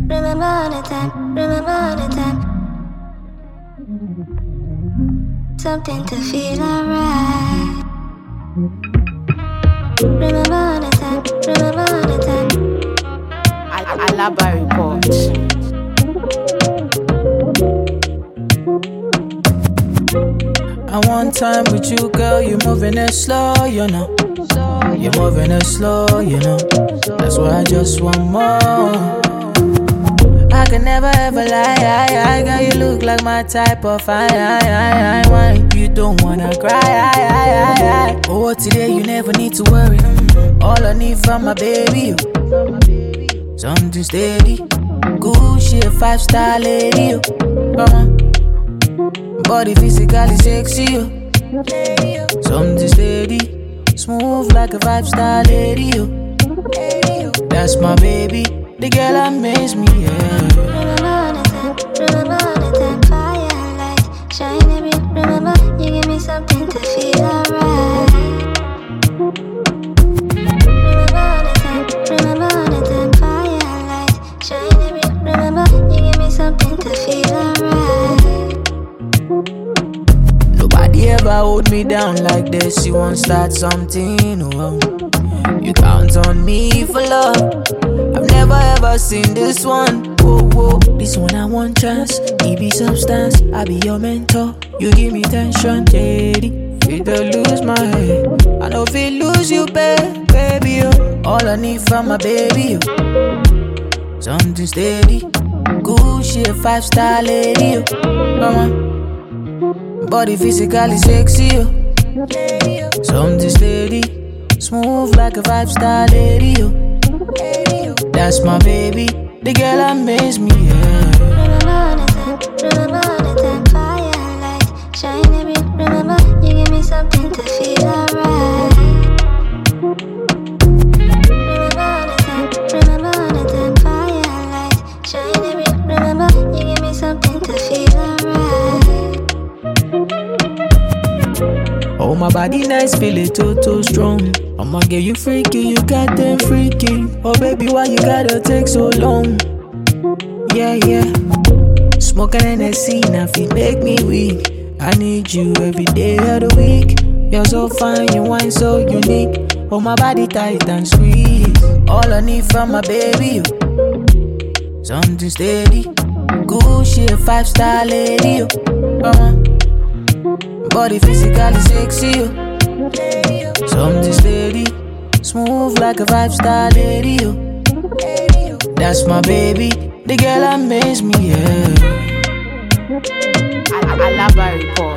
remember all the time, remember all the time. Something to feel alright. Remember all the time, remember all the time. Alaba report. I want time with you, girl. You're moving it slow, you know. You're moving it slow, you know. That's why I just want more. I can never ever lie, girl. You look like my type of wine. You don't wanna cry, Oh, today you never need to worry. All I need from my baby, something steady, good shit, 5-star lady, come on. Body physically sexy, something steady, smooth like a 5-star lady, that's my baby, the girl amaze me, Remember all the time, remember all the time. Fire and light, shine every. Remember, you give me something to feel alright. Remember all the time, remember all the time. Fire and light, shine every. Remember, you give me something to feel alright. Nobody ever hold me down like this. You won't start something, oh. You count on me for love. I've never ever seen this one. Whoa, this one I want chance. It be substance. I be your mentor. You give me tension, lady. Feel to lose my head. I know feel lose you, baby. All I need from my baby, something steady, good shit, 5-star lady, come on. Body physically sexy, something steady, smooth like a 5-star lady, that's my baby, the girl amaze me, Remember all the time, remember all the time. Fire and light, shine every. Remember, you give me something to feel alright. Remember all the time, remember all the time. Fire and light, shine every. Remember, you give me something to feel alright. Oh, my body nice, feel it too strong. I'ma get you freaky, you got them freaky. Oh baby, why you gotta take so long? Yeah. Smoking Hennessy, now if you make me weak. I need you every day of the week. You're so fine, you wine so unique. Oh, my body tight and sweet. All I need from my baby, something steady, good shit, 5-star lady, come on. Body physically sexy, something steady, smooth like a 5-star lady, that's my baby, the girl amaze me, Alaba report.